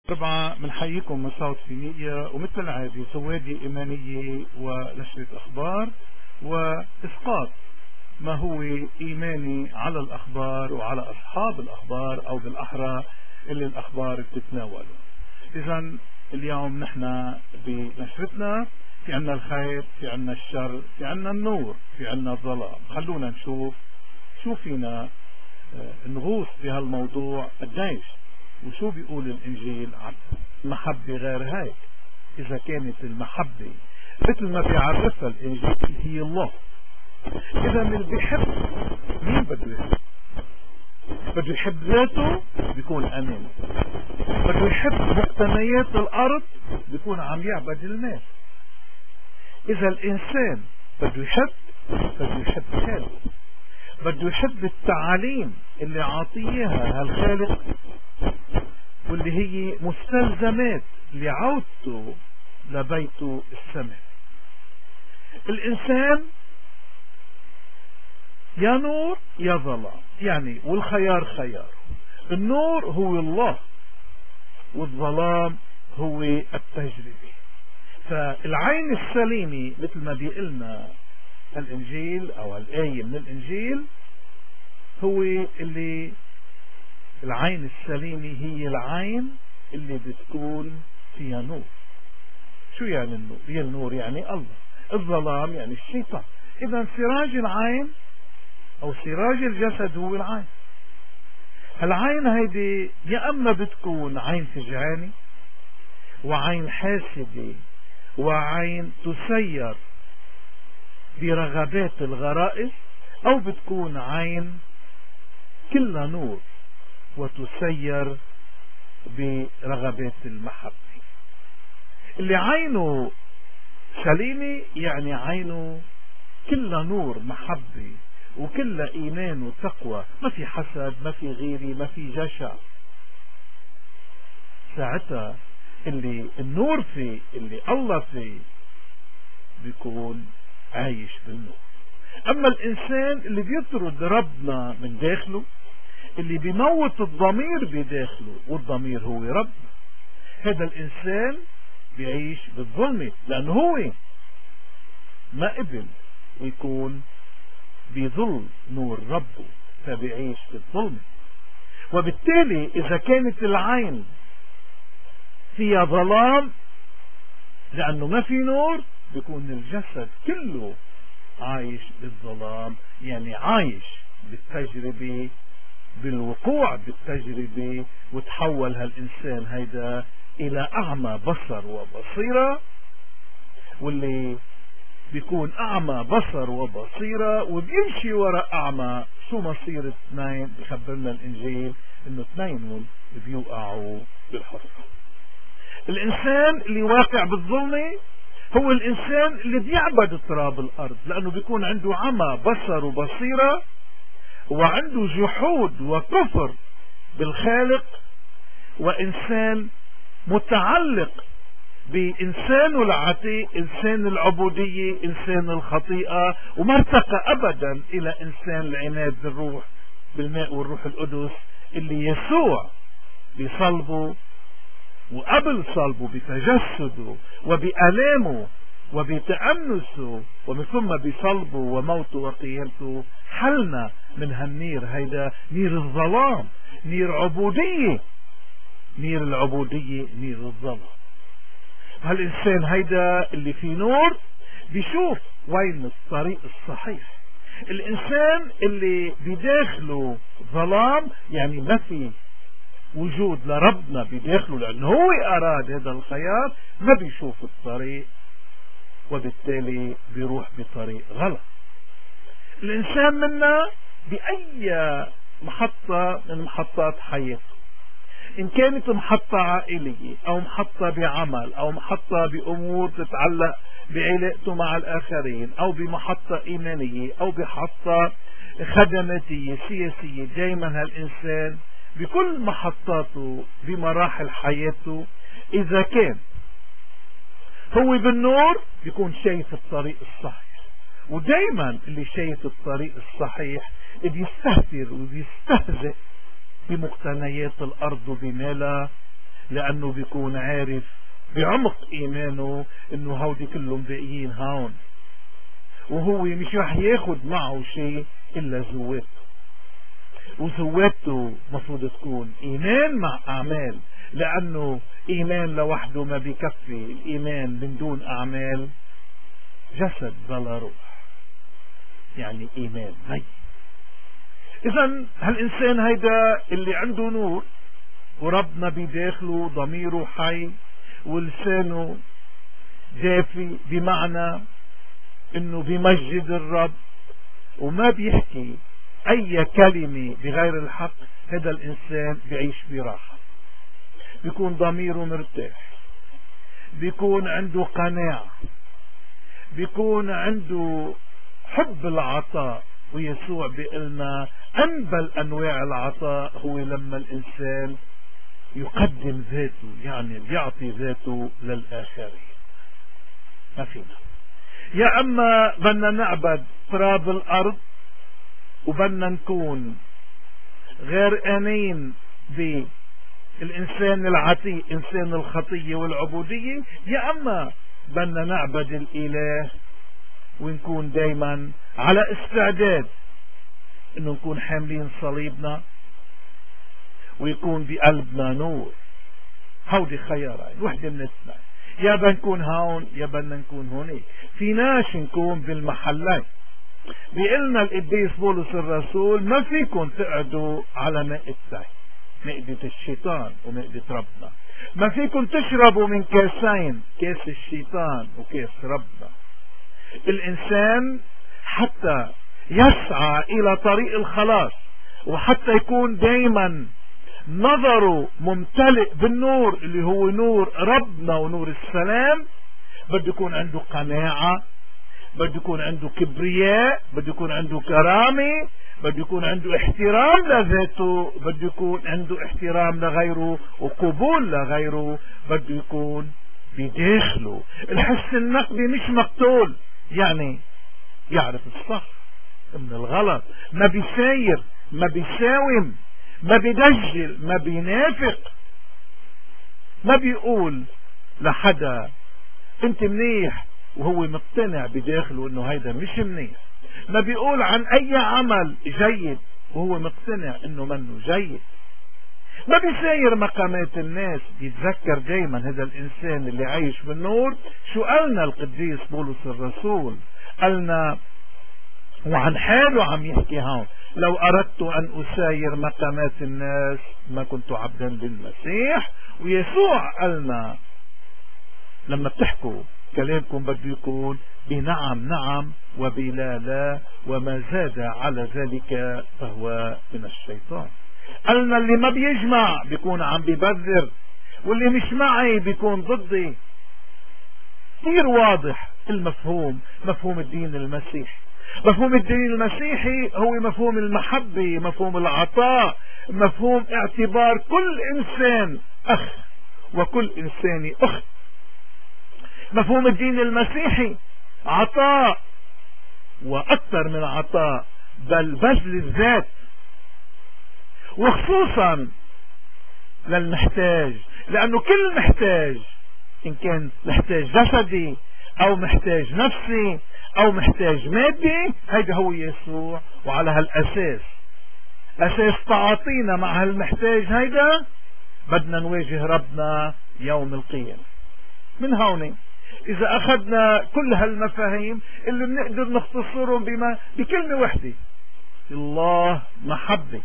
طبعا بنحييكم من صوت فينية، ومثل العادة سوادي إيمانية ونشرة أخبار وإسقاط ما هو إيماني على الأخبار وعلى أصحاب الأخبار، أو بالأحرى اللي الأخبار بتتناوله. إذا اليوم نحن بنشرتنا في عنا الخير، في عنا الشر، في عنا النور، في عنا الظلام. خلونا نشوف شو فينا نغوص في هالموضوع قديش، وشو بيقول الإنجيل عن المحبة. غير هيك، إذا كانت المحبة مثل ما بيعرفها الإنجيل هي الله، إذا اللي بيحب مين بده يحب؟ بده يحب ذاته بيكون أمين، بده يحب مقتنيات الأرض بيكون عم يعبد الناس. إذا الإنسان بده يحب خالق، بده يحب التعاليم اللي عاطيها هالخالق، واللي هي مستلزمات لعودته لبيته السماء. الإنسان يا نور يا ظلام، يعني والخيار خيار. النور هو الله والظلام هو التجربة. فالعين السليمة مثل ما بيقلنا الإنجيل أو الآية من الإنجيل، هو اللي العين السليمة هي العين اللي بتكون فيها نور. شو يعني النور؟ هي النور يعني الله، الظلام يعني الشيطان. إذا سراج العين أو سراج الجسد هو العين. العين هيدي يا أما بتكون عين فجعانة وعين حاسدة وعين تسير برغبات الغرائز، أو بتكون عين كلها نور وتسير برغبات المحبة. اللي عينه سليمة يعني عينه كلها نور محبة وكلها إيمان وتقوى، ما في حسد، ما في غيرة، ما في جشع. ساعتها اللي النور فيه، اللي الله فيه، بيكون عايش بالنور. أما الإنسان اللي بيطرد ربنا من داخله، اللي بيموت الضمير بداخله، والضمير هو ربنا، هذا الإنسان بيعيش بالظلمة، لأنه هو ما قبل يكون بظل نور ربه، فبيعيش بالظلمة. وبالتالي إذا كانت العين فيها ظلام لأنه ما في نور، بيكون الجسد كله عايش بالظلام، يعني عايش بالتجربة، بالوقوع بالتجربة، وتحول هالإنسان هيدا إلى أعمى بصر وبصيرة. واللي بيكون أعمى بصر وبصيرة وبيمشي وراء أعمى، شو مصير اثنين؟ بخبرنا الإنجيل إنه اثنين بيوقعوا بالحفرة. الإنسان اللي واقع بالظلمة هو الإنسان اللي بيعبد تراب الأرض، لأنه بيكون عنده عمى بصر وبصيرة، وعنده جحود وكفر بالخالق، وإنسان متعلق بإنسانه العتيق، إنسان العبودية، إنسان الخطيئة، وما ارتقى أبدا إلى إنسان العناد بالروح بالماء والروح القدس، اللي يسوع بصلبه وقبل صلبه بتجسده وبألامه وبتأنسه، ومن ثم بصلبه وموته وقيامته حلنا من هالنير. هيدا نير الظلام، نير عبودية، نير العبودية، نير الظلام. هالإنسان هيدا اللي فيه نور بيشوف وين الطريق الصحيح. الإنسان اللي بداخله ظلام يعني ما في وجود لربنا بداخله، لأنه هو أراد هذا الخيار، ما بيشوف الطريق، وبالتالي بيروح بطريق غلط. الإنسان منا بأي محطة من محطات حياته، إن كانت محطة عائلية أو محطة بعمل أو محطة بأمور تتعلق بعلاقته مع الآخرين أو بمحطة إيمانية أو بمحطة خدماتية سياسية، دائما هالإنسان بكل محطاته بمراحل حياته، إذا كان هو بالنور بيكون شايف الطريق الصحيح. ودائما اللي شايف الطريق الصحيح بيستهتر وبيستهزئ بمقتنيات الأرض وبمالها، لأنه بيكون عارف بعمق إيمانه إنه هودي كلهم باقيين هون، وهو مش رح ياخد معه شيء إلا زواته، وزواته مفروض تكون إيمان مع أعمال، لأنه إيمان لوحده ما بيكفي. الإيمان من دون أعمال جسد بلا روح، يعني إيمان ميت. إذا هالإنسان هيدا اللي عنده نور وربنا بداخله ضميره حي ولسانه دافي، بمعنى إنه بيمجد الرب وما بيحكي أي كلمة بغير الحق، هذا الإنسان بيعيش براحة، بيكون ضميره مرتاح، بيكون عنده قناعة، بيكون عنده حب العطاء. ويسوع بيقلنا أنبل أنواع العطاء هو لما الإنسان يقدم ذاته، يعني يعطي ذاته للآخرين. ما فينا يا أما بدنا نعبد تراب الأرض وبدنا نكون غرقانين بالإنسان العتيق، إنسان الخطية والعبودية، يا أما بدنا نعبد الإله ونكون دايما على استعداد انه نكون حاملين صليبنا ويكون بقلبنا نور. هودي خيارين، وحدة من الاثنين، يا بنكون هون يا بدنا نكون هونيك. فيناش نكون بالمحلين. بيقلنا القديس بولس الرسول ما فيكم تقعدوا على مائدتين، مائدة الشيطان ومائدة ربنا. ما فيكم تشربوا من كاسين، كاس الشيطان وكاس ربنا. الإنسان حتى يسعى إلى طريق الخلاص وحتى يكون دايما نظره ممتلئ بالنور اللي هو نور ربنا ونور السلام، بده يكون عنده قناعة، بده يكون عنده كبرياء، بده يكون عنده كرامة، بده يكون عنده احترام لذاته، بده يكون عنده احترام لغيره وقبول لغيره، بده يكون بداخله الحس النقدي مش مقتول، يعني يعرف الصح من الغلط، ما بيساير، ما بيساوم، ما بيدجل، ما بينافق، ما بيقول لحدا انت منيح وهو مقتنع بداخله انه هيدا مش منيح، ما بيقول عن اي عمل جيد وهو مقتنع انه منه جيد، ما بيساير مقامات الناس. بيتذكر دايما هذا الانسان اللي عايش بالنور. شو قالنا القديس بولس الرسول؟ قالنا وعن حاله عم يحكي هون: لو اردت ان اساير مقامات الناس ما كنت عبدا للمسيح. ويسوع قالنا لما بتحكوا كلامكم بده يكون بنعم نعم وبلا لا، وما زاد على ذلك فهو من الشيطان. قالنا اللي ما بيجمع بيكون عم بيبذر، واللي مش معي بيكون ضدي. كثير واضح المفهوم، مفهوم الدين المسيحي. مفهوم الدين المسيحي هو مفهوم المحبة، مفهوم العطاء، مفهوم اعتبار كل إنسان أخ وكل إنسان أخت. مفهوم الدين المسيحي عطاء، وأكثر من عطاء، بل بذل الذات، وخصوصا للمحتاج، لأنه كل محتاج، إن كان محتاج جسدي أو محتاج نفسي أو محتاج مادي، هيدا هو يسوع. وعلى هالأساس، أساس تعاطينا مع هالمحتاج هيدا، بدنا نواجه ربنا يوم القيامة. من هون إذا أخذنا كل هالمفاهيم اللي بنقدر نختصرهم بكلمة واحدة: الله محبة،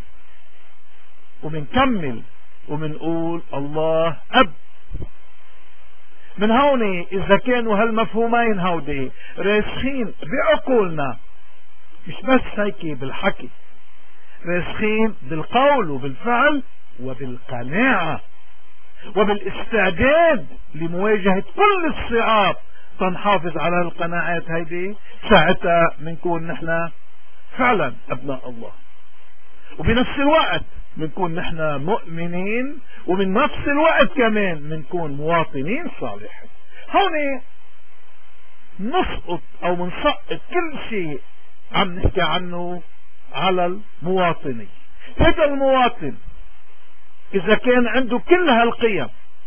ومنكمل ومنقول الله أب. من هون إذا كانوا هالمفهومين هودي راسخين بعقولنا، مش بس هيك بالحكي، راسخين بالقول وبالفعل وبالقناعة وبالاستعداد لمواجهة كل الصعاب، تنحافظ على القناعات هيدي، ساعتها منكون نحن فعلا أبناء الله. وبنفس الوقت منكون نحن مؤمنين، ومن نفس الوقت كمان منكون مواطنين صالحين. هون نسقط أو منسقط كل شيء عم نحكي عنه على المواطنين. هذا المواطن إذا كان عنده كل هالقيم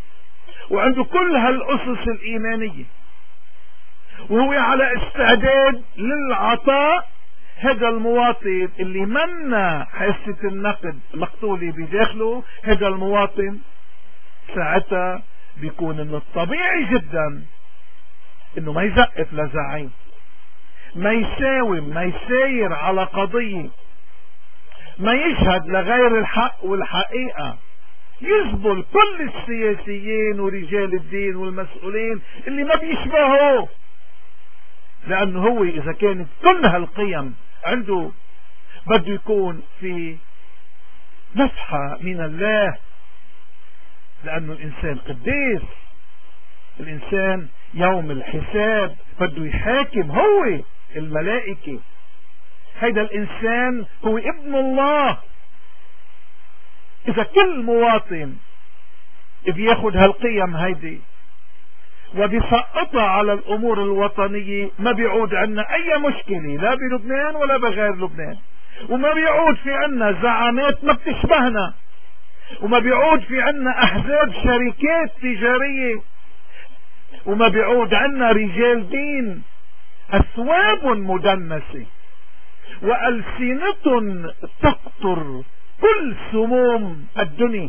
وعنده كل هالأسس الإيمانية، وهو على استعداد للعطاء. هذا المواطن اللي منا حاسة النقد مقتولة بداخله، هذا المواطن ساعتها بيكون من الطبيعي جدا انه ما يزقف لزعيم، ما يساوم، ما يساير على قضية، ما يشهد لغير الحق والحقيقة، يزبل كل السياسيين ورجال الدين والمسؤولين اللي ما بيشبهوه، لأنه هو إذا كانت كل هالقيم عنده بده يكون في نفحة من الله، لأنه الإنسان قديس، الإنسان يوم الحساب بده يحاكم هو الملائكة، هيدا الإنسان هو ابن الله. إذا كل مواطن بياخد هالقيم هيدي وبيسقطها على الأمور الوطنية، ما بيعود عنا أي مشكلة لا بلبنان ولا بغير لبنان، وما بيعود في عنا زعامات ما بتشبهنا، وما بيعود في عنا أحزاب شركات تجارية، وما بيعود عنا رجال دين أثواب مدنسة وألسنة تقطر كل سموم الدنيا،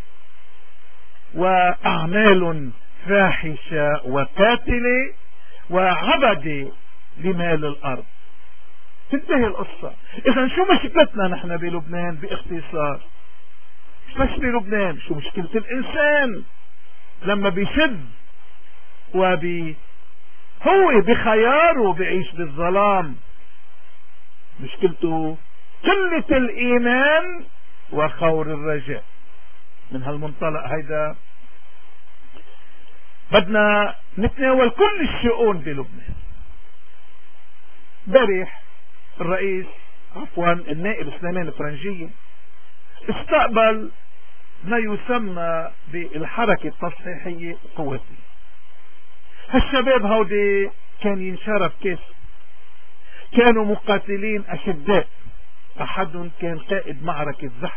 وأعمال فاحشة وقاتلة وعبدة لمال الأرض. تنتهي القصة. إذا شو مشكلتنا نحن بلبنان باختصار؟ مش بلبنان، شو مشكلة الإنسان لما بيشد هو بخياره بيعيش بالظلام؟ مشكلته قلة الإيمان وخور الرجاء. من هالمنطلق هيدا بدنا نتناول كل الشؤون بلبنان. امبارح النائب سليمان الفرنجية استقبل ما يسمى بالحركة التصحيحية القواتية. هالشباب هودي كان ينشرف كيف كانوا مقاتلين أشداء، أحدهم كان قائد معركة زحف،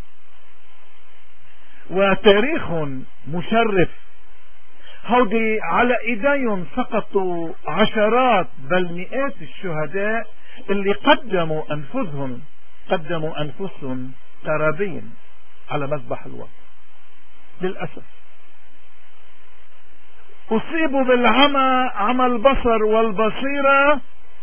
وتاريخ مشرف. هودي على ايديهم سقطوا عشرات بل مئات الشهداء اللي قدموا انفسهم قرابين على مذبح الوطن. للأسف اصيبوا بالعمى، عمى البصر والبصيرة،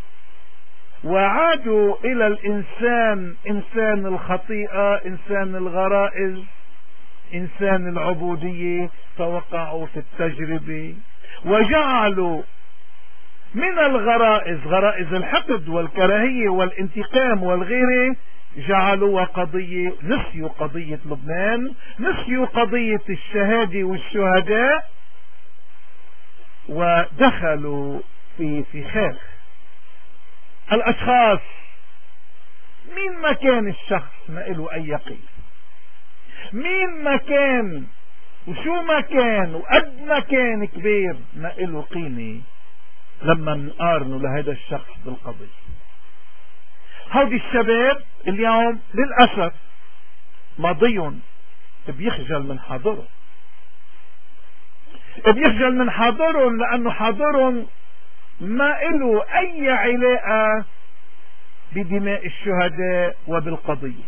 وعادوا الى الانسان، انسان الخطيئة، انسان الغرائز، انسان العبودية، فوقعوا في التجربة وجعلوا من الغرائز، غرائز الحقد والكراهية والانتقام والغيره، جعلوا قضية، نسيوا قضية لبنان، نسيوا قضية الشهادة والشهداء، ودخلوا في فخاخ الأشخاص. مين ما كان الشخص ما له أي قيمة، مين ما كان وشو ما كان وقد ما كان كبير ما له قيمة لما نقارنه لهذا الشخص بالقضية. هودي الشباب اليوم للأسف ماضيهم بيخجل من حاضرهم، بيخجل من حاضرهم لأنه حاضرهم ما له أي علاقة بدماء الشهداء وبالقضية.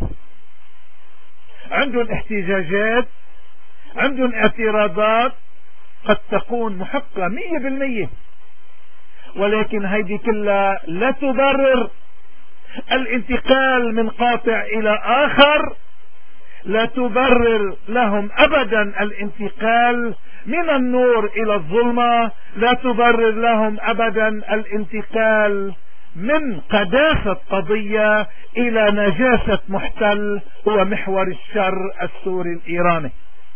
عندهم احتجاجات، عندهم اعتراضات قد تكون محقة 100%، ولكن هيدي كلها لا تبرر الانتقال من قاطع إلى آخر، لا تبرر لهم أبدا الانتقال من النور إلى الظلمة، لا تبرر لهم أبدا الانتقال من قداسة قضية إلى نجاسة محتل هو محور الشر السوري الإيراني.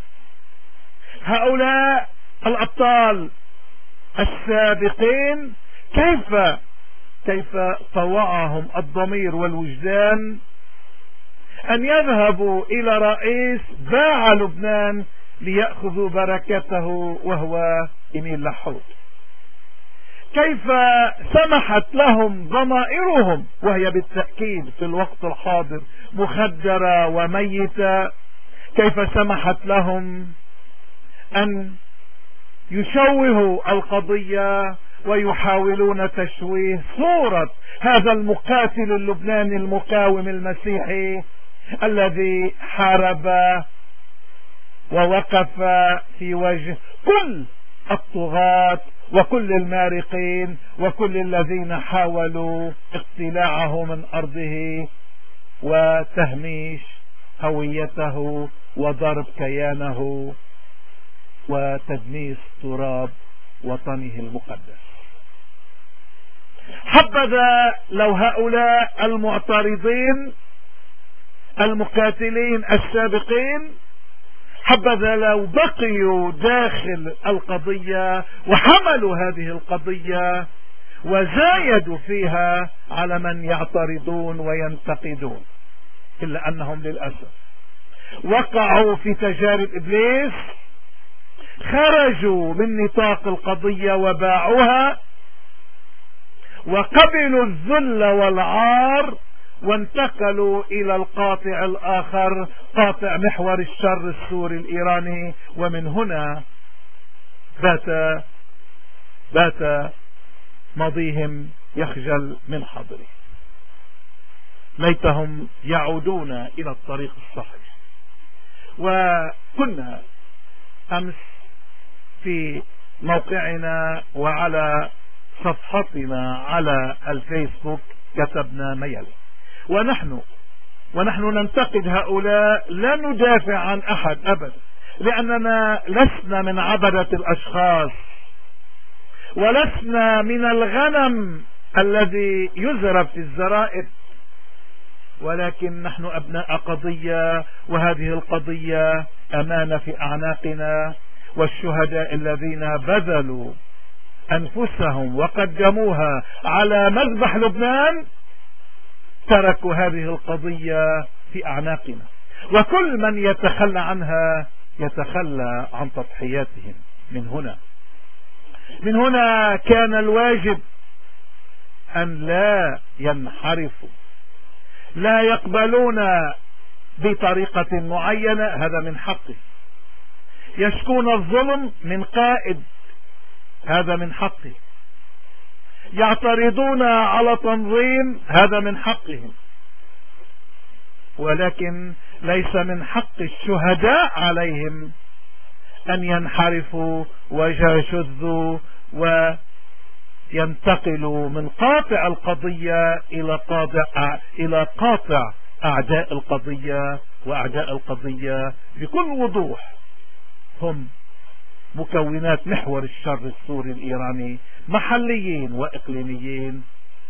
هؤلاء الأبطال السابقين كيف طوعهم الضمير والوجدان أن يذهبوا إلى رئيس باع لبنان ليأخذوا بركته وهو إميل لحود؟ كيف سمحت لهم ضمائرهم وهي بالتأكيد في الوقت الحاضر مخدرة وميتة، كيف سمحت لهم أن يشوهوا القضية ويحاولون تشويه صورة هذا المقاتل اللبناني المقاوم المسيحي الذي حارب ووقف في وجه كل الطغاة وكل المارقين وكل الذين حاولوا اقتلاعه من أرضه وتهميش هويته وضرب كيانه وتدنيس تراب وطنه المقدس. حبذا لو هؤلاء المعترضين المقاتلين السابقين حبذا لو بقيوا داخل القضية وحملوا هذه القضية وزايدوا فيها على من يعترضون وينتقدون، إلا أنهم للأسف وقعوا في تجارب إبليس، خرجوا من نطاق القضية وباعوها وقبلوا الذل والعار وانتقلوا إلى القاطع الآخر، قاطع محور الشر السوري الإيراني. ومن هنا بات ماضيهم يخجل من حاضره. ليتهم يعودون إلى الطريق الصحيح. وكنا أمس في موقعنا وعلى صفحتنا على الفيسبوك كتبنا ميل، ونحن ننتقد هؤلاء، لا ندافع عن أحد أبدا، لأننا لسنا من عبدة الأشخاص ولسنا من الغنم الذي يزرب في الزرائب، ولكن نحن أبناء قضية، وهذه القضية أمانة في أعناقنا. والشهداء الذين بذلوا أنفسهم وقدموها على مذبح لبنان تركوا هذه القضية في أعناقنا، وكل من يتخلى عنها يتخلى عن تضحياتهم. من هنا كان الواجب أن لا ينحرفوا، لا يقبلون بطريقة معينة، هذا من حقه. يشكون الظلم من قائد، هذا من حقه. يعترضون على تنظيم، هذا من حقهم، ولكن ليس من حق الشهداء عليهم أن ينحرفوا ويشذوا وينتقلوا من قاطع القضية إلى قاطع أعداء القضية. وأعداء القضية بكل وضوح هم مكونات محور الشر السوري الإيراني، محليين وإقليميين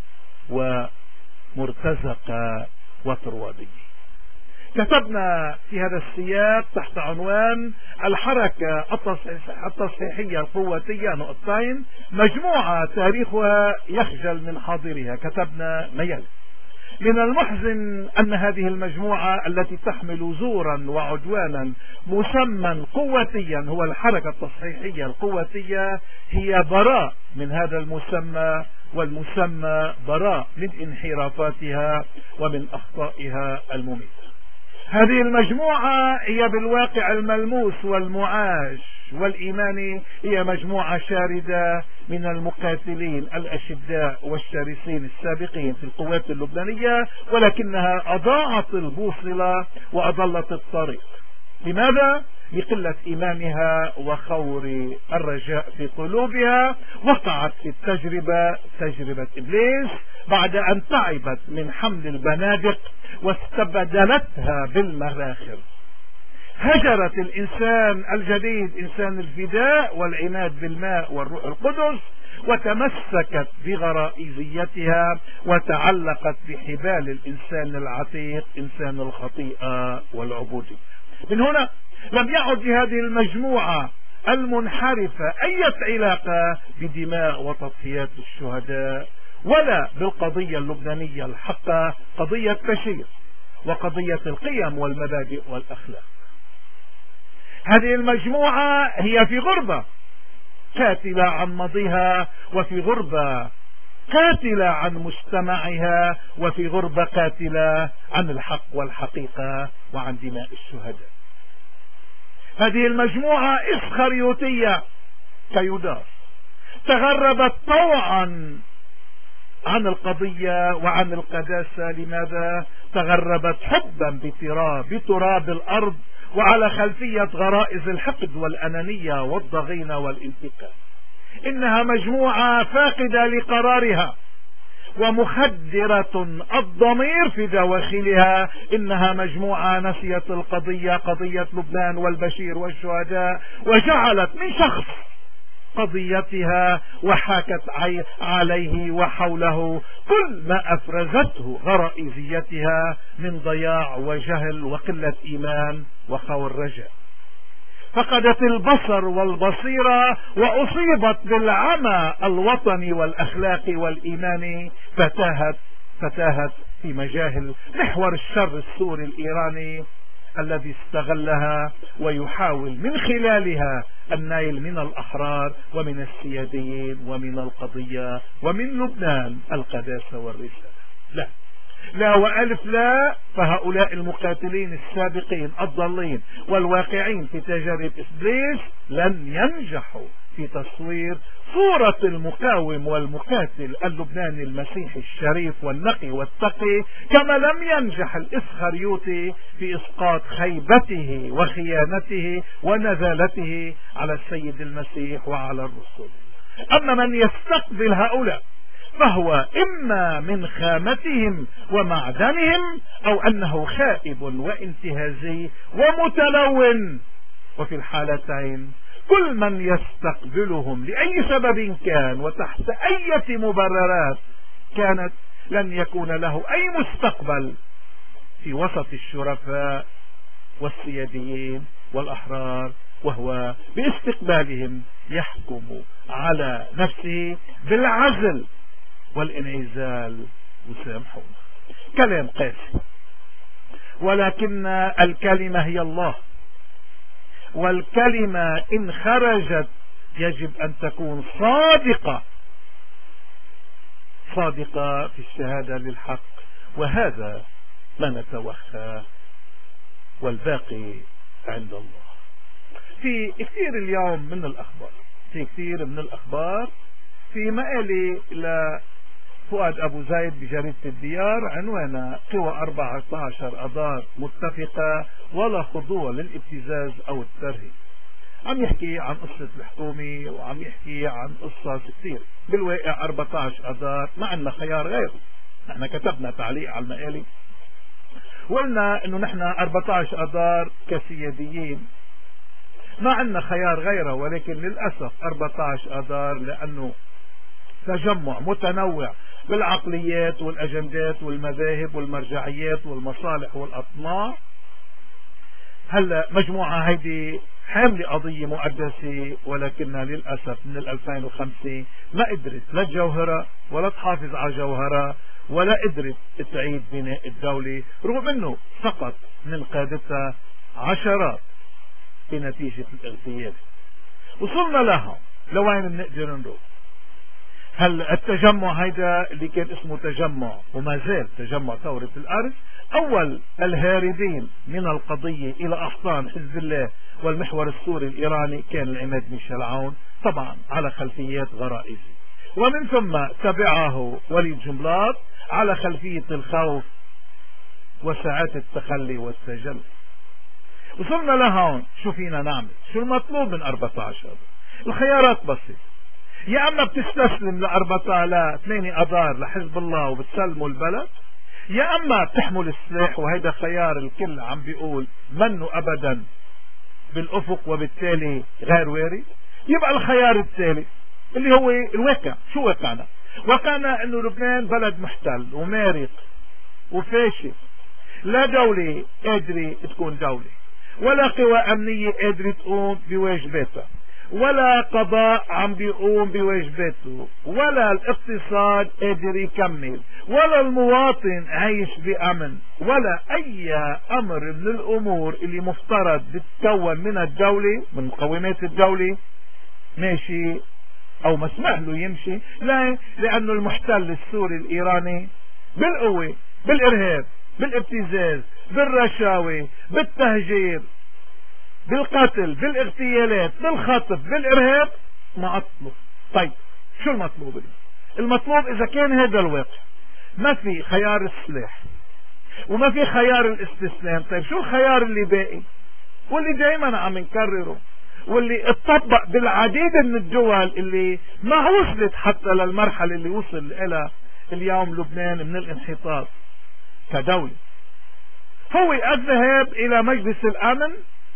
ومرتزقة وطروادية. كتبنا في هذا السياق تحت عنوان الحركة التصحيحية القواتية نقطتين، مجموعة تاريخها يخجل من حاضرها. كتبنا ميل: من المحزن أن هذه المجموعة التي تحمل زورا وعدوانا مسمى قواتيا هو الحركة التصحيحية القواتية هي براء من هذا المسمى، والمسمى براء من انحرافاتها ومن أخطائها المميتة. هذه المجموعة هي بالواقع الملموس والمعاش والإيماني هي مجموعة شاردة من المقاتلين الأشداء والشرسين السابقين في القوات اللبنانية، ولكنها أضاعت البوصلة وأضلت الطريق. لماذا؟ لقلة إيمانها وخور الرجاء في قلوبها. وقعت في تجربة إبليس بعد أن تعبت من حمل البنادق واستبدلتها بالمراخر. هجرت الإنسان الجديد، إنسان الفداء والعناد بالماء والروح القدس، وتمسكت بغرائزيتها وتعلقت بحبال الإنسان العتيق، إنسان الخطيئة والعبودية. من هنا لم يعد لهذه المجموعة المنحرفة أي علاقة بدماء وتضحيات الشهداء ولا بالقضية اللبنانية الحقة، قضية بشير وقضية القيم والمبادئ والأخلاق. هذه المجموعة هي في غربة قاتلة عن ماضيها، وفي غربة قاتلة عن مجتمعها، وفي غربة قاتلة عن الحق والحقيقة وعن دماء الشهداء. هذه المجموعة إسخريوتية كيوداس تغربت طوعا عن القضية وعن القداسة. لماذا؟ تغربت حبا بتراب الأرض وعلى خلفية غرائز الحقد والأنانية والضغينة والانتقام. إنها مجموعة فاقدة لقرارها ومخدرة الضمير في دواخلها. إنها مجموعة نسيت القضية، قضية لبنان والبشير والشهداء، وجعلت من شخص قضيتها وحاكت عليه وحوله كل ما أفرزته غرائزيتها من ضياع وجهل وقلة إيمان وخور رجاء. فقدت البصر والبصيرة وأصيبت بالعمى الوطني والأخلاقي والإيماني، فتاهت في مجاهل محور الشر السوري الإيراني الذي استغلها ويحاول من خلالها النيل من الأحرار ومن السياديين ومن القضية ومن لبنان القداسة والرسالة. لا وألف لا. فهؤلاء المقاتلين السابقين الضالين والواقعين في تجارب إبليس لن ينجحوا في تصوير صورة المقاوم والمقاتل اللبناني المسيحي الشريف والنقي والتقي، كما لم ينجح الإسخريوطي في إسقاط خيبته وخيانته ونذالته على السيد المسيح وعلى الرسل. أما من يستقبل هؤلاء فهو إما من خامتهم ومعدنهم أو أنه خائب وانتهازي ومتلون. وفي الحالتين كل من يستقبلهم لأي سبب كان وتحت أي مبررات كانت لن يكون له أي مستقبل في وسط الشرفاء والسياديين والأحرار، وهو باستقبالهم يحكم على نفسه بالعزل والانعزال. وسامحونا كلام قاسي، ولكن الكلمة هي الله، والكلمة إن خرجت يجب أن تكون صادقة في الشهادة للحق، وهذا ما نتوخى والباقي عند الله. في كثير اليوم من الأخبار في مقالي لفؤاد أبو زايد بجريدة الديار عنوانها قوى 14 أذار متفقة ولا خضوع للابتزاز أو الترهيب. عم يحكي عن قصة الحكومة وعم يحكي عن قصص كثير. بالواقع 14 أذار ما عندنا خيار غيره. نحن كتبنا تعليق على المقالي وقلنا انه نحن 14 أذار كسياديين ما عندنا خيار غيره، ولكن للأسف 14 أذار لأنه تجمع متنوع بالعقليات والأجندات والمذاهب والمرجعيات والمصالح والأطماع. هلا مجموعة هيدي حاملة قضية مقدسة، ولكنها للأسف من 2005 ما قدرت لا تجوهرها ولا تحافظ على جوهرها ولا قدرت تعيد بناء الدولة، رغم انه سقط من قادتها عشرات بنتيجة الاغتيال. وصلنا لها لوين بنقدر نروح؟ هل التجمع هيدا اللي كان اسمه تجمع وما زال تجمع ثورة الأرز، أول الهاربين من القضية إلى أحصان حزب الله والمحور السوري الإيراني كان العماد ميشيل عون، طبعا على خلفيات غرائزي، ومن ثم تبعه وليد جنبلاط على خلفية الخوف وساعات التخلي والتجلي. وصلنا لهون، شو فينا نعمل؟ شو المطلوب من 14 الخيارات بسيطة. يا اما بتستسلم ل 8 اذار لحزب الله وبتسلموا البلد، يا اما بتحمل السلاح، وهيدا خيار الكل عم بيقول منه ابدا بالافق وبالتالي غير وارد. يبقى الخيار الثالث اللي هو الواقع. شو واقعنا؟ واقعنا انه لبنان بلد محتل ومارق وفاشل، لا دولة قادرة تكون دولة، ولا قوى امنية قادرة تقوم بواجباتها، ولا قضاء عم بيقوم بواجباته، ولا الاقتصاد قادر يكمل، ولا المواطن عايش بأمن، ولا أي أمر من الأمور اللي مفترض بتتكون من الدولة من مقومات الدولة ماشي أو مسمح له يمشي. لا، لأنه المحتل السوري الإيراني بالقوة، بالإرهاب، بالابتزاز، بالرشاوي، بالتهجير، بالقتل، بالاغتيالات، بالخطف، بالإرهاب، مطلوب. طيب شو المطلوب؟ المطلوب إذا كان هذا الواقع ما في خيار السلاح وما في خيار الاستسلام، طيب شو الخيار اللي باقي واللي دائما عم نكرره واللي اتطبق بالعديد من الدول اللي ما وصلت حتى للمرحلة اللي وصل لها اليوم لبنان من الانحطاط كدولة؟ هو الذهاب إلى مجلس الأمن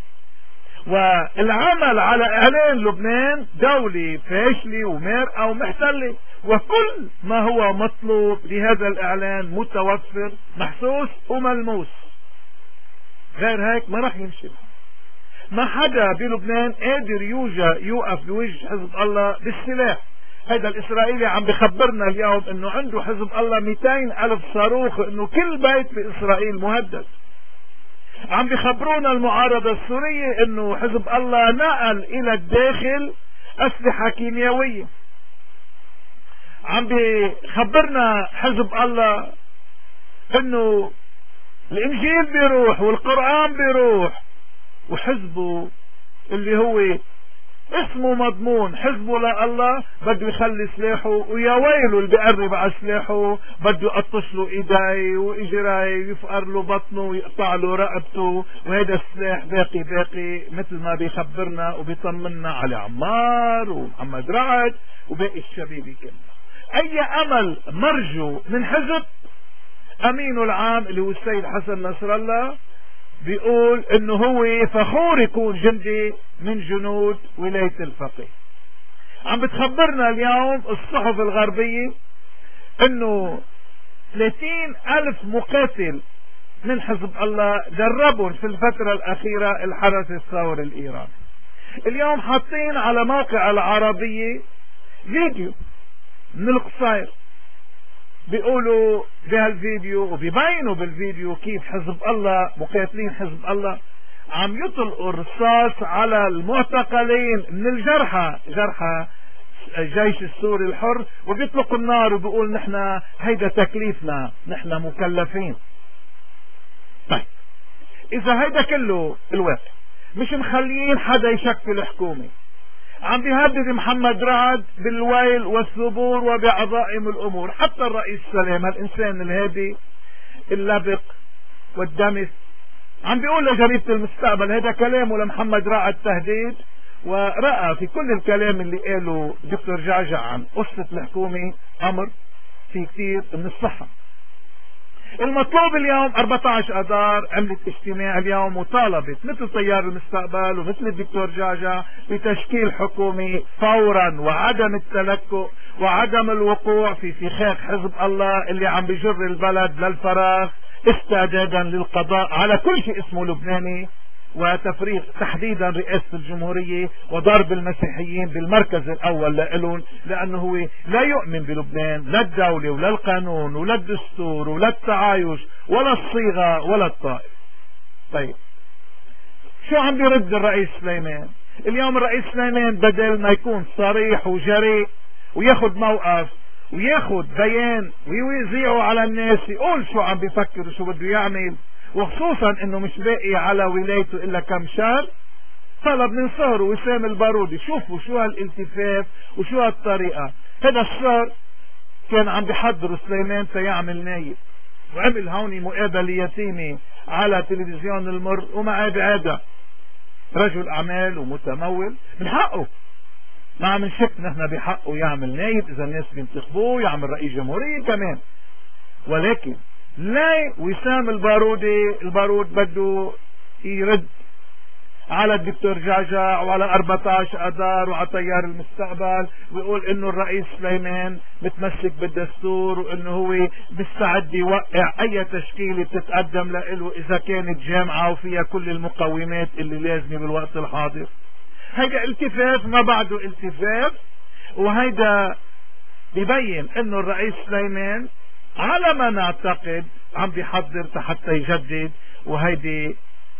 والعمل على إعلان لبنان دولة فاشلة ومارقة ومحتلة، وكل ما هو مطلوب لهذا الإعلان متوفر محسوس وملموس. غير هيك ما راح يمشي. ما حدا بلبنان قادر يوقف بوجه حزب الله بالسلاح. هذا الإسرائيلي عم بخبرنا اليوم انه عنده حزب الله 200,000 صاروخ، انه كل بيت بإسرائيل مهدد. عم بخبرونا المعارضة السورية انه حزب الله نقل الى الداخل اسلحة كيميائية. عم بخبرنا حزب الله انه الانجيل بيروح والقرآن بيروح، وحزبه اللي هو اسمه مضمون حزبه لله بده يخلي سلاحه، ويا ويله اللي بيقرب على سلاحه بده يقطش له ايديه واجريه ويفقر له بطنه ويقطع له رقبته، وهذا السلاح باقي مثل ما بيخبرنا وبيطمنا على عمار ومحمد رعد وباقي الشبيبه كلها. اي امل مرجو من حزب امينه العام اللي هو السيد حسن نصر الله بيقول انه هو فخور يكون جندي من جنود ولاية الفقيه. عم بتخبرنا اليوم الصحف الغربية انه 30,000 مقاتل من حزب الله دربهم في الفترة الاخيرة الحرس الثوري الايراني. اليوم حاطين على موقع العربية فيديو من القصير، بيقولوا بهالفيديو وبيبينوا بالفيديو كيف حزب الله مقاتلين حزب الله عم يطلقوا الرصاص على المعتقلين من الجرحى جرحى الجيش السوري الحر، وبيطلقوا النار وبيقول نحن هيدا تكليفنا، نحن مكلفين. طيب اذا هيدا كله الواقع مش مخليين حدا يشكل حكومة، عم بيهدد محمد رعد بالويل والثبور وبعظائم الامور. حتى الرئيس سلام الانسان الهادي اللبق والدمث عم بيقول لجريدة المستقبل هذا كلامه لمحمد رعد تهديد، ورأى في كل الكلام اللي قاله دكتور جعجع عن قصة الحكومة امر في كثير من الصحة. المطلوب اليوم 14 اذار عملت اجتماع اليوم وطالبت مثل تيار المستقبل ومثل الدكتور جعجع بتشكيل حكومة فورا، وعدم التلكؤ وعدم الوقوع في فخاخ حزب الله اللي عم بيجر البلد للفراغ استعدادا للقضاء على كل شيء اسمه لبناني وتفريغ تحديدا رئاسة الجمهورية وضرب المسيحيين بالمركز الأول لإلهم، لأنه هو لا يؤمن بلبنان لا الدولة ولا القانون ولا الدستور ولا التعايش ولا الصيغة ولا الطائف. طيب شو عم بيرد الرئيس سليمان اليوم؟ الرئيس سليمان بدل ما يكون صريح وجريء وياخد موقف وياخد بيان ويذيعه على الناس يقول شو عم بيفكر وشو بده يعمل، وخصوصا انه مش باقي على ولايته الا كم شهر، طلب من صهره وسام البارودي. شوفوا شو هالالتفاف وشو هالطريقة. هذا الشهر كان عم بيحضر سليمان سيعمل نايب، وعمل هوني مقابلة يتيمة على تلفزيون المر، ومع هذا رجل اعمال ومتمول من حقه، ما عم نشك نحن بحقه يعمل نايب اذا الناس بينتخبوه يعمل رئيس جمهورية كمان. ولكن لا وسام البارود بده يرد على الدكتور جعجع وعلى 14 اذار وعلى تيار المستقبل ويقول انه الرئيس سليمان متمسك بالدستور وانه هو مستعد يوقع اي تشكيلة بتتقدم له اذا كانت جامعة وفيها كل المقومات اللي لازمة بالوقت الحاضر. هيدا التفاف ما بعده التفاف، وهيدا بيبين انه الرئيس سليمان على ما نعتقد عم بيحضر حتى يجدد، وهيدي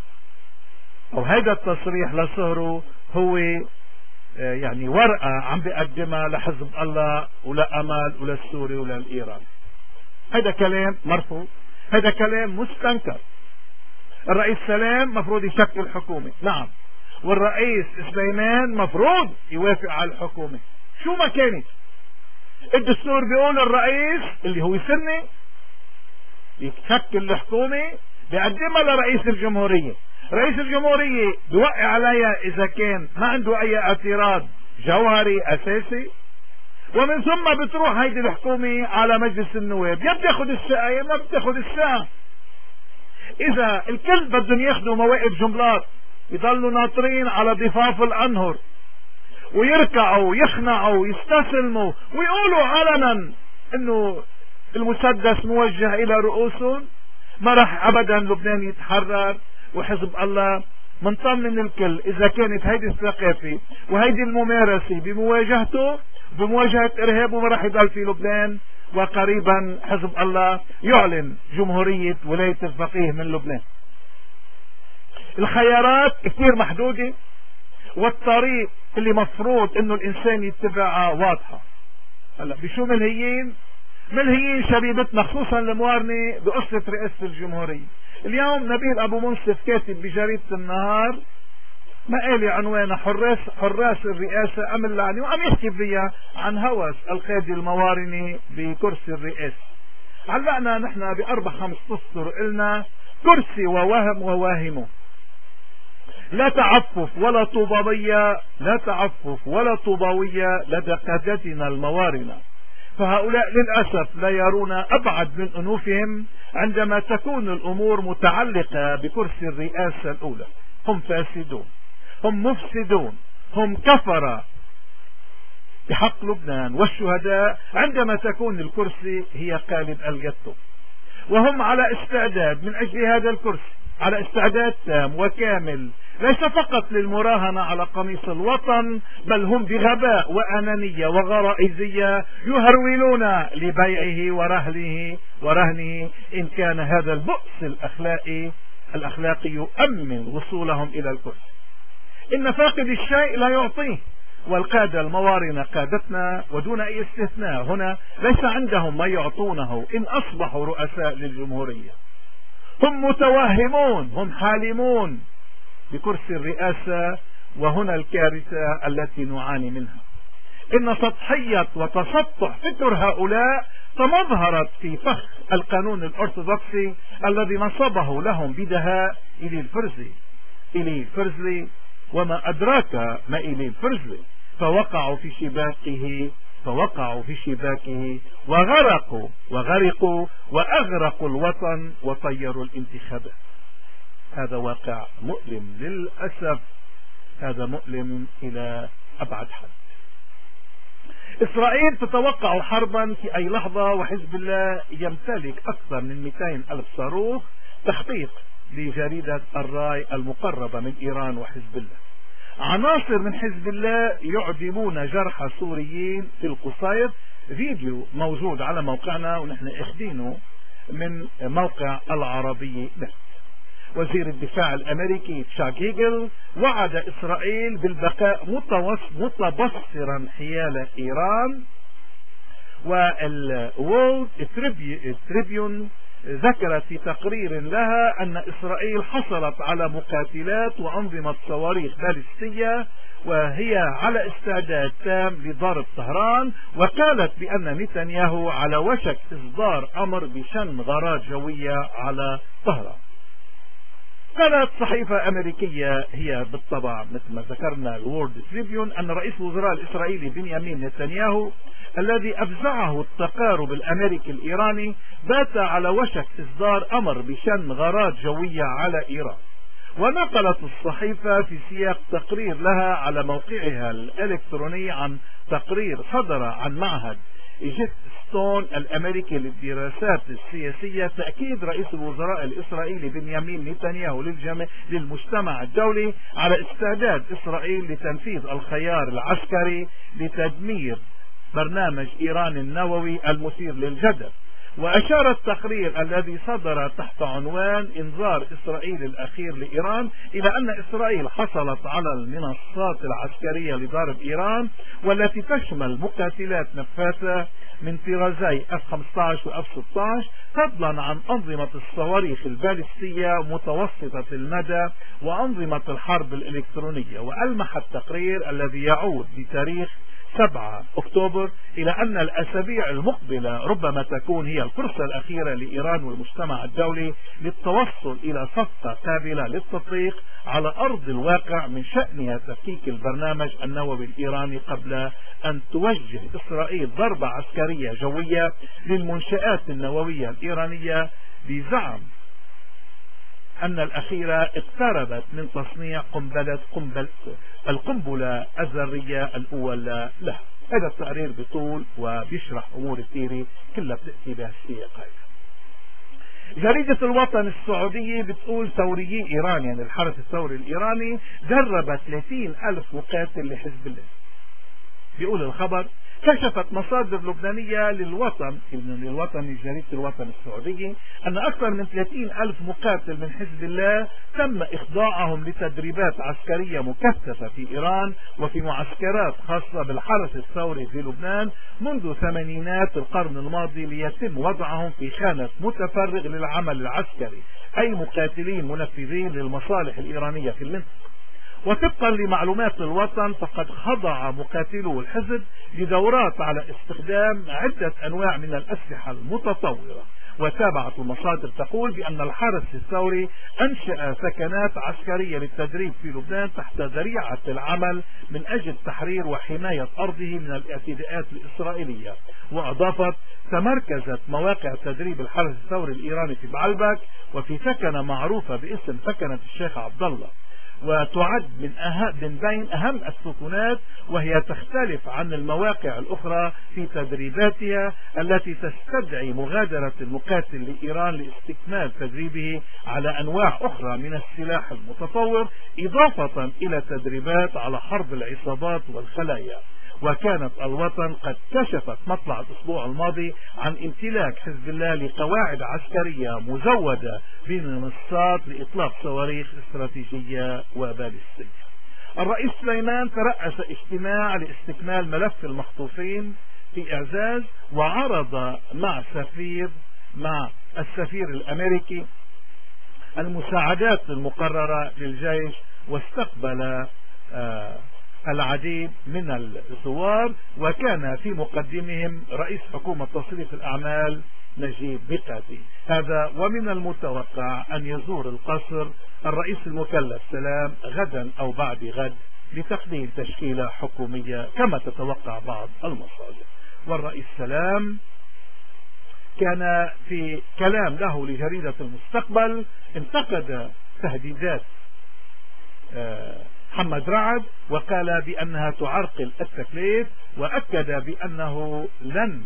او هيدا التصريح لصهره هو يعني ورقة عم بيقدمها لحزب الله ولا امل ولا السوري ولا الايراني. هيدا كلام مرفوض، هيدا كلام مستنكر. الرئيس سلام مفروض يشكل حكومة، نعم، والرئيس سليمان مفروض يوافق على الحكومة شو ما كانت. الدستور بيقول الرئيس اللي هو سني يشكل الحكومة بيقدمها لرئيس الجمهورية. رئيس الجمهورية بيوقع عليها إذا كان ما عنده أي اعتراض جوهري أساسي، ومن ثم بتروح هيدي الحكومة على مجلس النواب، يا بتاخد الساعة يا ما بتاخد الساعة. إذا الكل بدهم ياخدوا مواقف جملات يضلوا ناطرين على ضفاف الأنهر ويركعوا ويخنعوا ويستسلموا ويقولوا علنا إنه المسدس موجه إلى رؤوسهم، ما راح أبدا لبنان يتحرر. وحزب الله منطمن الكل إذا كانت هيدي الثقافة وهيدي الممارسة بمواجهته بمواجهة إرهاب وما راح يضل في لبنان. وقريبا حزب الله يعلن جمهورية ولاية الفقيه من لبنان. الخيارات كثير محدودة، والطريق اللي مفروض انه الانسان يتبعها واضحة. هلا بشو ملهيين شبيبتنا خصوصا الموارنة بقصة رئاسة الجمهورية. اليوم نبيل ابو منصف كاتب بجريدة النهار مقالي عنوانها حراس الرئاسة ام اللعنة، وعم يحكي فيها عن هوس القادة الموارنة بكرسي الرئاسة. علقنا نحن بأربع 5 أسطر قلنا كرسي ووهم وواهمه، لا تعفف ولا طوبوية لدى قادتنا الموارنة، فهؤلاء للأسف لا يرون أبعد من أنوفهم عندما تكون الأمور متعلقة بكرسي الرئاسة الأولى. هم فاسدون، هم مفسدون، هم كفرة بحق لبنان والشهداء عندما تكون الكرسي هي قالب الجتو. وهم على استعداد من أجل هذا الكرسي، على استعداد تام وكامل، ليس فقط للمراهنة على قميص الوطن، بل هم بغباء وأنانية وغرائزية يهرولون لبيعه ورهنه إن كان هذا البؤس الأخلاقي يؤمن وصولهم إلى الكرسي. إن فاقد الشيء لا يعطيه، والقادة الموارنة قادتنا ودون أي استثناء هنا ليس عندهم ما يعطونه إن أصبحوا رؤساء للجمهورية. هم متوهمون، هم حالمون بكرسي الرئاسة، وهنا الكارثة التي نعاني منها. إن سطحية وتسطح فكر هؤلاء تمظهرت في فخ القانون الأرثوذكسي الذي نصبه لهم بدهاء إلي الفرزلي وما أدراك ما إلي الفرزلي، فوقعوا في شباكه وغرقوا وأغرقوا الوطن وطيروا الانتخابات. هذا واقع مؤلم للأسف، هذا مؤلم إلى أبعد حد. إسرائيل تتوقع حربا في أي لحظة، وحزب الله يمتلك أكثر من 200,000 صاروخ، تحقيق لجريدة الراي المقربة من إيران وحزب الله. عناصر من حزب الله يعدمون جرحى سوريين في القصير. فيديو موجود على موقعنا ونحن اخدينه من موقع العربية بس. وزير الدفاع الأمريكي تشاك هيجل وعد إسرائيل بالبقاء متبصرا حيال إيران. والوولد تريبيون ذكرت في تقرير لها أن إسرائيل حصلت على مقاتلات وأنظمة صواريخ باليستية وهي على استعداد تام لضرب طهران، وقالت بأن نتنياهو على وشك إصدار أمر بشن غارات جوية على طهران. قالت صحيفة أمريكية هي بالطبع مثل ما ذكرنا الوورد تريبيون أن رئيس الوزراء الإسرائيلي بنيامين نتنياهو الذي أفزعه التقارب الأمريكي الإيراني بات على وشك إصدار أمر بشن غارات جوية على إيران. ونقلت الصحيفة في سياق تقرير لها على موقعها الإلكتروني عن تقرير صدر عن معهد إيجيت ستون الأمريكي للدراسات السياسية تأكيد رئيس الوزراء الإسرائيلي بنيامين نتنياهو للمجتمع الدولي على استعداد إسرائيل لتنفيذ الخيار العسكري لتدمير برنامج إيران النووي المثير للجدل. وأشار التقرير الذي صدر تحت عنوان إنذار إسرائيل الأخير لإيران إلى أن إسرائيل حصلت على المنصات العسكرية لضرب إيران والتي تشمل مقاتلات نفاثة من طرازي F-15 و F-16 فضلا عن أنظمة الصواريخ البالستية متوسطة المدى وأنظمة الحرب الإلكترونية. وألمح التقرير الذي يعود بتاريخ 7 أكتوبر إلى أن الأسابيع المقبلة ربما تكون هي الفرصة الأخيرة لإيران والمجتمع الدولي للتوصل إلى صفقة قابلة للتطبيق على أرض الواقع من شأنها تفكيك البرنامج النووي الإيراني قبل أن توجه إسرائيل ضربة عسكرية جوية للمنشآت النووية الإيرانية بزعم أن الأخيرة اقتربت من تصنيع القنبلة الذرية الأولى لها. هذا التقرير بطول وبيشرح أمور كثيرة كلها بتأتي بهالسياق هذا. جريدة الوطن السعودية بتقول ثوريي إيران، يعني الحرس الثوري الإيراني درب 30,000 مقاتل لحزب الله. بيقول الخبر: كشفت مصادر لبنانية للوطن جريدة الوطن السعودية أن أكثر من 30,000 مقاتل من حزب الله تم إخضاعهم لتدريبات عسكرية مكثفة في إيران وفي معسكرات خاصة بالحرس الثوري في لبنان منذ ثمانينات القرن الماضي ليتم وضعهم في خانة متفرغ للعمل العسكري، أي مقاتلين منفذين للمصالح الإيرانية في المنطقة. وطبقا لمعلومات الوطن فقد خضع مقاتلو الحزب لدورات على استخدام عدة أنواع من الأسلحة المتطورة. وتابعت المصادر تقول بأن الحرس الثوري أنشأ سكنات عسكرية للتدريب في لبنان تحت ذريعة العمل من أجل تحرير وحماية أرضه من الاعتداءات الإسرائيلية. وأضافت: تمركزت مواقع تدريب الحرس الثوري الإيراني في بعلبك وفي سكنة معروفة باسم سكنة الشيخ عبد الله، وتعد من بين أهم السكنات، وهي تختلف عن المواقع الأخرى في تدريباتها التي تستدعي مغادرة المقاتل لإيران لاستكمال تدريبه على أنواع أخرى من السلاح المتطور، إضافة إلى تدريبات على حرب العصابات والخلايا. وكانت الوطن قد كشفت مطلع الأسبوع الماضي عن امتلاك حزب الله لقواعد عسكرية مزودة بمنصات لإطلاق صواريخ استراتيجية وبالستية. الرئيس سليمان ترأس اجتماع لاستكمال ملف المخطوفين في إعزاز، وعرض مع السفير الأمريكي المساعدات المقررة للجيش، واستقبل العديد من الزوار، وكان في مقدمهم رئيس حكومة تصريف الأعمال نجيب ميقاتي. هذا ومن المتوقع أن يزور القصر الرئيس المكلف سلام غدا أو بعد غد لتقديم تشكيلة حكومية كما تتوقع بعض المصادر. والرئيس سلام كان في كلام له لجريدة المستقبل انتقد تهديدات محمد رعد وقال بأنها تعرقل التكليف، وأكد بأنه لن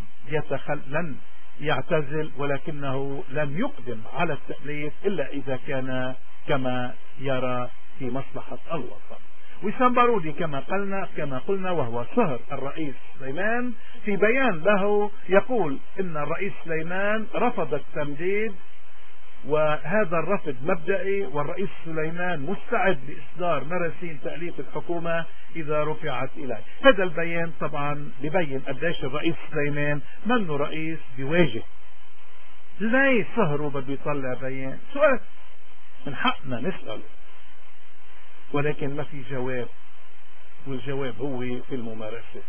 يعتزل ولكنه لن يقدم على التأليف إلا إذا كان كما يرى في مصلحة الوطن. وسام بارودي كما قلنا وهو صهر الرئيس سليمان في بيان له يقول إن الرئيس سليمان رفض التمديد، وهذا الرفض مبدئي، والرئيس سليمان مستعد لإصدار مراسيم تأليف الحكومة إذا رفعت إليه. هذا البيان طبعا ببين قديش الرئيس سليمان منه رئيس بواجه. ليه صهره بده يطلع بيان؟ سؤال من حقنا نسأله، ولكن ما في جواب، والجواب هو في الممارسة.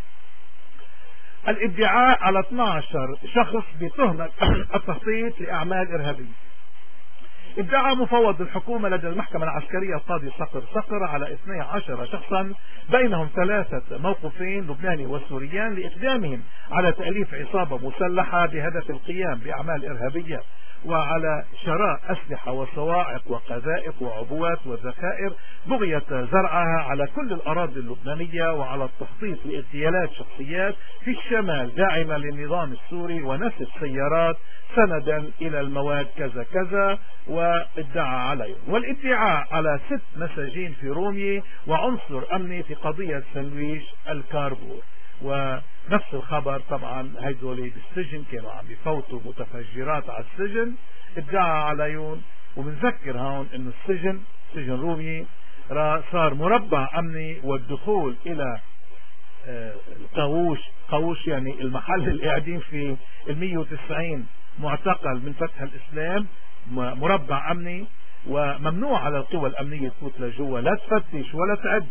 الادعاء على 12 شخص بتهمة التخطيط لأعمال إرهابية. ادعى مفوض الحكومة لدى المحكمة العسكرية القاضي صقر على 12 شخصا بينهم 3 موقوفين لبناني وسوريان لإقدامهم على تأليف عصابة مسلحة بهدف القيام بأعمال إرهابية، وعلى شراء أسلحة وصواعق وقذائف وعبوات وذخائر بغية زرعها على كل الأراضي اللبنانية، وعلى التخطيط لاغتيالات شخصيات في الشمال داعمة للنظام السوري ونسب سيارات سندا إلى المواد كذا كذا، وادعى عليه. والادعاء على 6 مساجين في رومية وعنصر أمني في قضية سندويش الكاربور. ونفس الخبر طبعا هيدولي بالسجن كانوا عم بيفوتوا متفجرات على السجن، ادعى عليهم. وبنذكر هون انه السجن سجن رومي صار مربع امني، والدخول الى قاووش يعني المحل اللي قاعدين فيه 190 معتقل من فتح الإسلام، مربع أمني، وممنوع على القوى الأمنية تفوت لجوا، لا تفتش ولا تعد،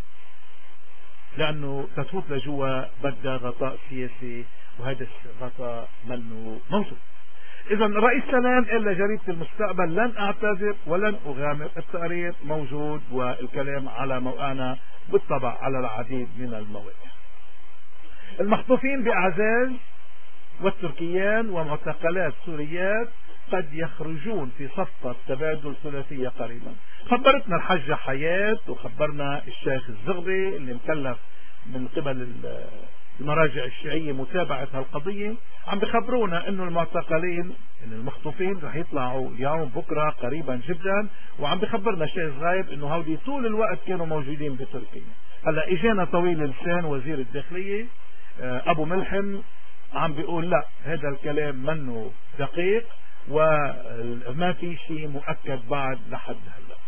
لأنه تفوت لجوا بدها غطاء سياسي، وهذا الغطاء منه موجود. إذا رئيس سلام قال لجريدة المستقبل لن أعتذر ولن أغامر، التقرير موجود والكلام على موقعنا بالطبع على العديد من المواقع. المخطوفين بأعزاز والتركيان ومعتقلات سوريات قد يخرجون في صفقة تبادل ثلاثية قريبا. خبرتنا الحجة حياة، وخبرنا الشيخ الزغبي اللي مكلف من قبل المراجع الشيعية متابعة هالقضية، عم بخبرونا انه المعتقلين المخطوفين رح يطلعوا اليوم بكرة قريبا جدا، وعم بخبرنا الشيخ غايب انه هودي طول الوقت كانوا موجودين بتركيا. هلا اجانا طويل اللسان وزير الداخلية ابو ملحم عم بيقول لا، هذا الكلام منه دقيق وما في شيء مؤكد بعد لحد هلا.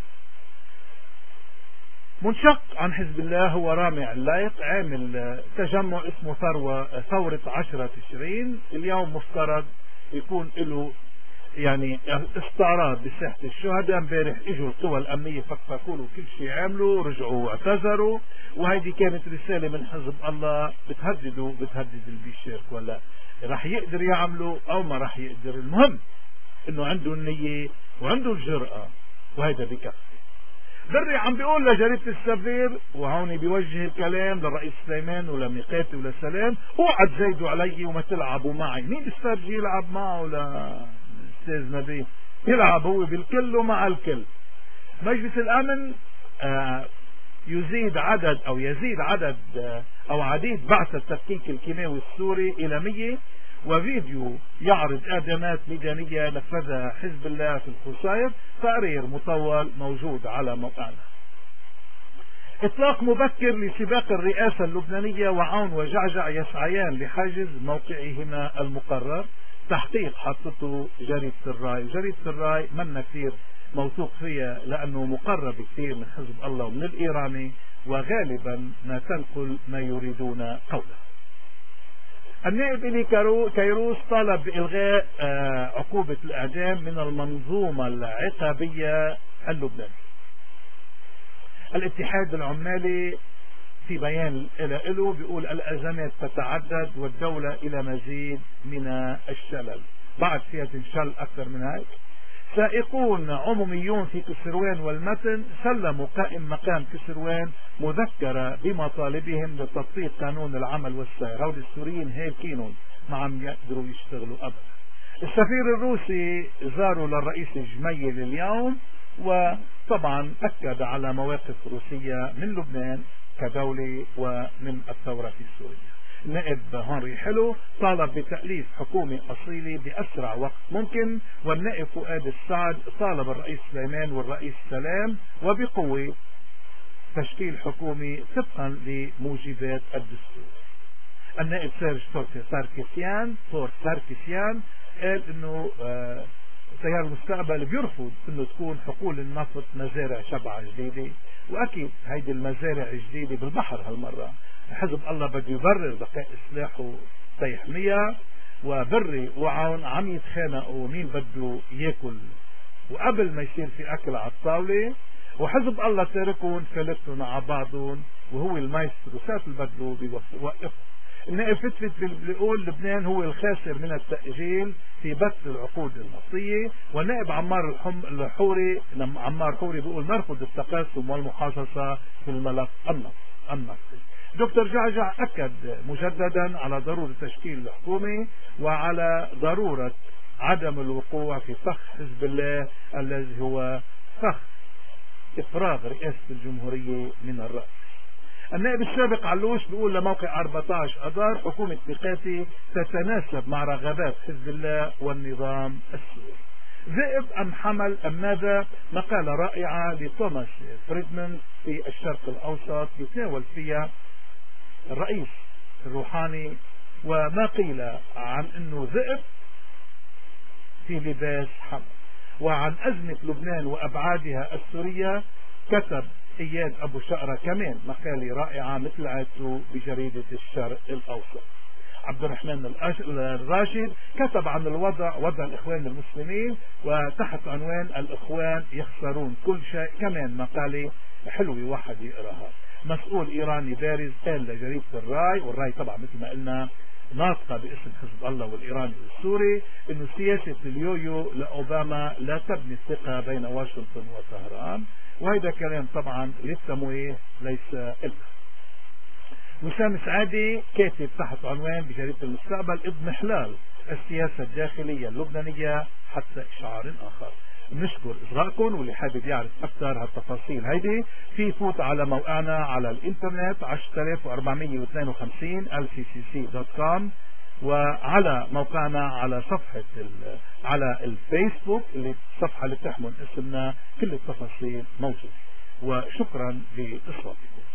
منشق عن حزب الله هو رامي علايق، عامل تجمع اسمه ثورة 10 تشرين. اليوم مفترض يكون له يعني استعراض بساحة الشهداء. امبارح اجوا القوى الامنية فكفكوا له كل شيء، عملوا رجعوا واعتذروا، وهيدي كانت رسالة من حزب الله بتهدد اللي بيشارك، ولا راح يقدر يعملوا او ما راح يقدر. المهم انه عنده النية وعنده الجرأة، وهذا بكفي. بري عم بيقول لجريدة السفير، وهون بيوجه الكلام للرئيس سليمان ولميقاتي ولسلام، اوعى تزايدوا علي وما تلعبوا معي. مين بيسترجي يلعب معه لأستاذ نبيه؟ يلعب هو بالكل ومع الكل. مجلس الأمن يزيد عدد أو عديد بعث التفكيك الكيماوي السوري إلى 100، وفيديو يعرض إعدامات ميدانية نفذها حزب الله في الخصاير. تقرير مطول موجود على موقعنا. إطلاق مبكر لسباق الرئاسة اللبنانية، وعون وجعجع يسعيان لحاجز موقعهما المقرر. تحقيق حطته جريدة الراي. جريدة الراي منا كثير موثوق فيها لأنه مقرب كثير من حزب الله ومن الإيراني، وغالبا ما تنقل ما يريدون قوله. النائب إلي كيروس طالب بإلغاء عقوبة الإعدام من المنظومة العقابية اللبنانية. الاتحاد العمالي في بيان له بيقول الأزمات تتعدد والدولة إلى مزيد من الشلل، بعد فيها تنشل أكثر من هيك. سائقون عموميون في كسروان والمتن سلموا قائم مقام كسروان مذكرة بمطالبهم لتطبيق قانون العمل والسير. هؤلاء السوريين هيكينهم ما عم يقدروا يشتغلوا أبدا. السفير الروسي زاروا للرئيس الجميل اليوم، وطبعا أكد على مواقف روسيا من لبنان كدولة ومن الثورة في سوريا. النائب هنري حلو طالب بتأليف حكومة أصيلة بأسرع وقت ممكن، والنائب فؤاد السعد طالب الرئيس سليمان والرئيس سلام وبقوة تشكيل حكومة طبقا لموجبات الدستور. النائب سيرج ساركسيان قال انه تيار المستقبل بيرفض انه تكون حقول النفط مزارع شبعة جديدة، واكيد هيدي المزارع الجديدة بالبحر هالمرة. حزب الله بده يبرر بقاء سلاحه تيحميها، وبري وعون عم يتخانقوا مين بده ياكل، وقبل ما يصير في اكل على الطاولة، وحزب الله تاركهم فلتهم على بعضهم، وهو المايسترو ساعة اللي بده بيوقف. النائب فتفت بيقول لبنان هو الخاسر من التأجيل في بث العقود النفطية، والنائب عمار حوري بيقول نرفض التقاسم والمحاصصة في الملف النفطي. دكتور جعجع أكد مجددا على ضرورة تشكيل الحكومة وعلى ضرورة عدم الوقوع في فخ حزب الله الذي هو فخ إفراغ رئاسة الجمهورية من الرأس. النائب السابق علوش بيقول لموقع 14 أذار حكومة ميقاتي تتناسب مع رغبات حزب الله والنظام السوري. ذئب أم حمل أم ماذا؟ مقالة رائعة لتوماس فريدمان في الشرق الأوسط يتناول فيها الرئيس الروحاني وما قيل عن أنه ذئب في لباس حمل، وعن أزمة لبنان وأبعادها السورية. كتب إياد أبو شقرة كمان مقالة رائعة مثل عادته بجريدة الشرق الأوسط. عبد الرحمن الراشد كتب عن وضع الإخوان المسلمين وتحت عنوان الإخوان يخسرون كل شيء، كمان مقالة حلوة واحد يقراها. مسؤول إيراني بارز قال لجريدة الراي، والراي طبعا مثل ما قلنا ناطقة باسم حزب الله والإيراني السوري، إنه سياسة اليويو لأوباما لا تبني الثقة بين واشنطن وطهران، وهذا كلام طبعا للتمويه ليس إلك. وسام سعادي كاتب تحت عنوان بجريدة المستقبل اضمحلال السياسة الداخلية اللبنانية حتى إشعار آخر. نشكر إصغائكم، واللي حابب يعرف أكثر هالتفاصيل هيدي في فوت على موقعنا على الإنترنت 10452 lccc.com، وعلى موقعنا على صفحة على الفيسبوك اللي الصفحة اللي بتحمل اسمنا، كل التفاصيل موجودة. وشكرا لإصغائكم.